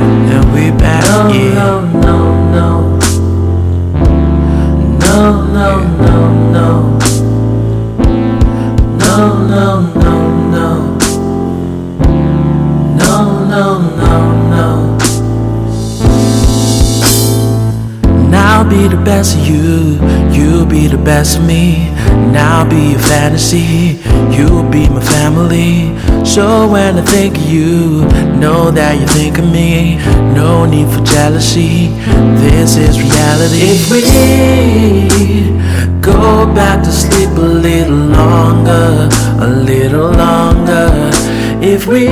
and we back, yeah. No, no, no. No, no, no, no. No, no, no, no. No, no, no, no. Now I'll be the best of you, you'll be the best of me. Now I'll be your fantasy, you'll be my family. So when I think of you, know that you think of me. No need for jealousy, this is reality. If we go back to sleep a little longer, a little longer. If we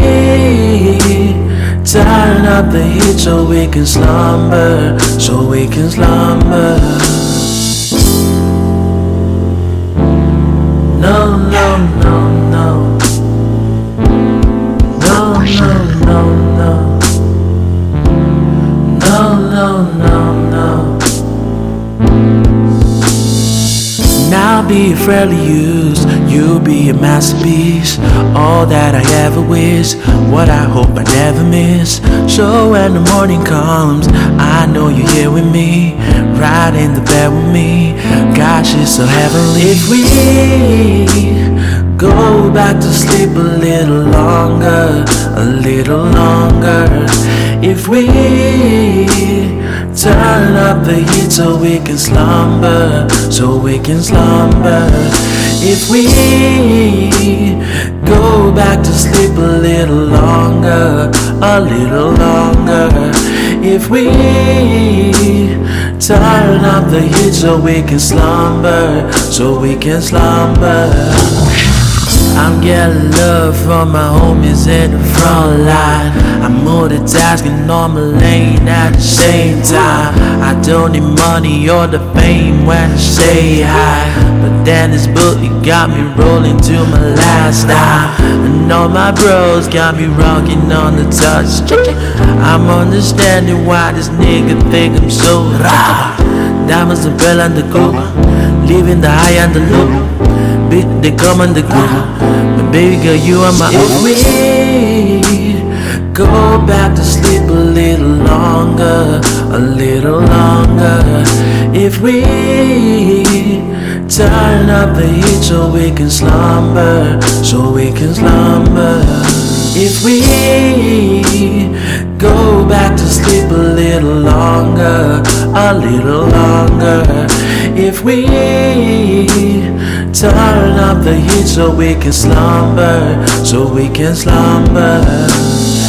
turn up the heat so we can slumber, so we can slumber. No, no, no, no. No, no, no, no. No, no, no, no. Now I'll be fairly used, you'll be a masterpiece. All that I ever wish, what I hope I never miss. So when the morning comes, I know you're here with me, right in the bed with me. Gosh, it's so heavenly. If we go back to sleep a little longer, a little longer. If we turn up the heat so we can slumber, so we can slumber. If we go back to sleep a little longer, a little longer. If we turn up the heat so we can slumber, so we can slumber. I'm getting love from my homies in the front line. I'm multitasking on my lane at the same time. I don't need money or the fame when I say hi, but then this bullet got me rolling to my last time. And all my bros got me rocking on the touch. I'm understanding why this nigga think I'm so rah. Diamonds and pearl and the gold, leaving the high and the low. Bitch, they come on the groove. But baby girl, you are my own. If we go back to sleep a little longer, a little longer. If we turn up the heat so we can slumber, so we can slumber. If we go back to sleep a little longer, a little longer. If we turn up the heat so we can slumber, so we can slumber.